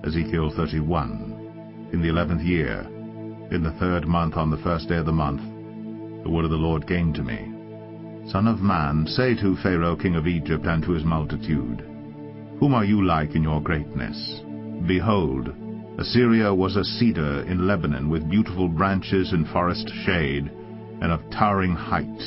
Ezekiel 31. In the 11th year, in the 3rd month, on the 1st day of the month, the word of the Lord came to me. Son of man, say to Pharaoh king of Egypt and to his multitude, Whom are you like in your greatness? Behold, Assyria was a cedar in Lebanon, with beautiful branches and forest shade, and of towering height,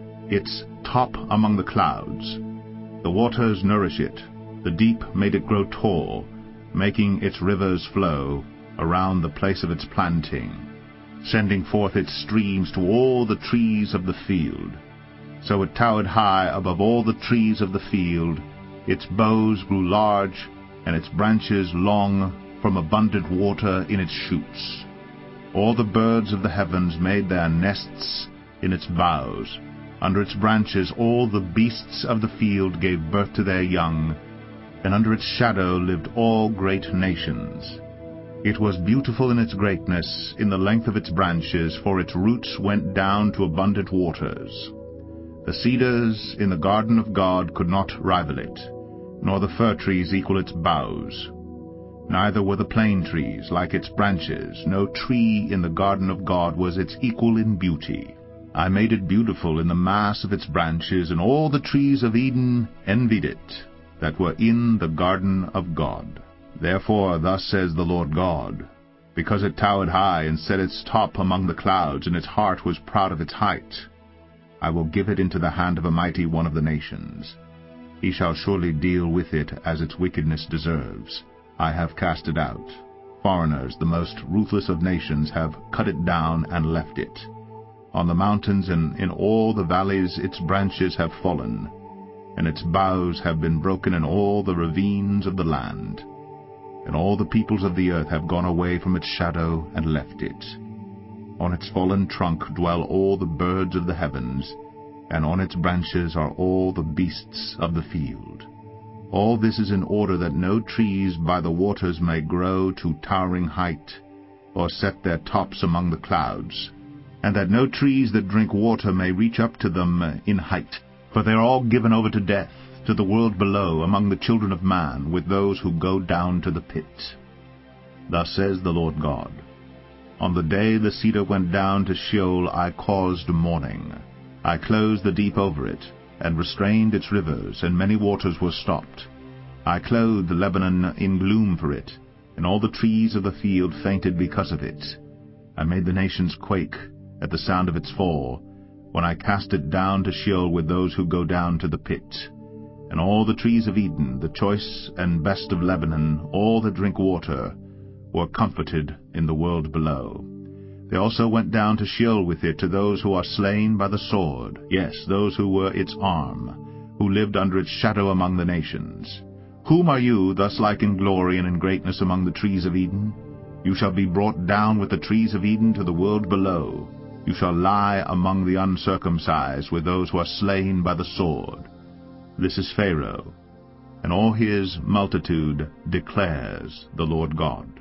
its top among the clouds. The waters nourish it, the deep made it grow tall, making its rivers flow around the place of its planting, sending forth its streams to all the trees of the field. So it towered high above all the trees of the field, its boughs grew large, and its branches long from abundant water in its shoots. All the birds of the heavens made their nests in its boughs. Under its branches all the beasts of the field gave birth to their young, and under its shadow lived all great nations. It was beautiful in its greatness, in the length of its branches, for its roots went down to abundant waters. The cedars in the garden of God could not rival it, nor the fir trees equal its boughs. Neither were the plane trees like its branches. No tree in the garden of God was its equal in beauty. I made it beautiful in the mass of its branches, and all the trees of Eden envied it, that were in the garden of God. Therefore thus says the Lord God, because it towered high and set its top among the clouds, and its heart was proud of its height, I will give it into the hand of a mighty one of the nations. He shall surely deal with it as its wickedness deserves. I have cast it out. Foreigners, the most ruthless of nations, have cut it down and left it. On the mountains and in all the valleys its branches have fallen, and its boughs have been broken in all the ravines of the land. And all the peoples of the earth have gone away from its shadow and left it. On its fallen trunk dwell all the birds of the heavens, and on its branches are all the beasts of the field. All this is in order that no trees by the waters may grow to towering height, or set their tops among the clouds, and that no trees that drink water may reach up to them in height. For they are all given over to death, to the world below, among the children of man, with those who go down to the pit. Thus says the Lord God, On the day the cedar went down to Sheol, I caused mourning. I closed the deep over it, and restrained its rivers, and many waters were stopped. I clothed Lebanon in gloom for it, and all the trees of the field fainted because of it. I made the nations quake at the sound of its fall, when I cast it down to Sheol with those who go down to the pit. And all the trees of Eden, the choice and best of Lebanon, all that drink water, were comforted in the world below. They also went down to Sheol with it, to those who are slain by the sword, yes, those who were its arm, who lived under its shadow among the nations. Whom are you thus like in glory and in greatness among the trees of Eden? You shall be brought down with the trees of Eden to the world below. You shall lie among the uncircumcised, with those who are slain by the sword. This is Pharaoh, and all his multitude, declares the Lord God.